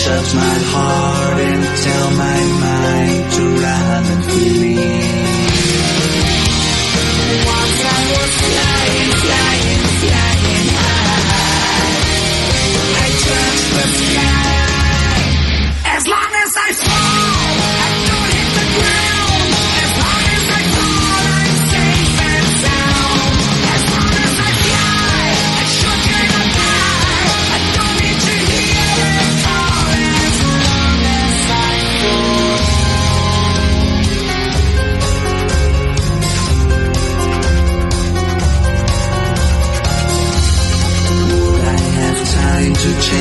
touch my heart and tell my mind to run and flee. Once I was flying, flying, flying high. I touched the sky. As long as I fall, I don't hit the ground. As long as I fall, I'm safe and sound. As long as I fly, I sure cannot die. I don't need to hear them call. As long as I fall. Would I have time to change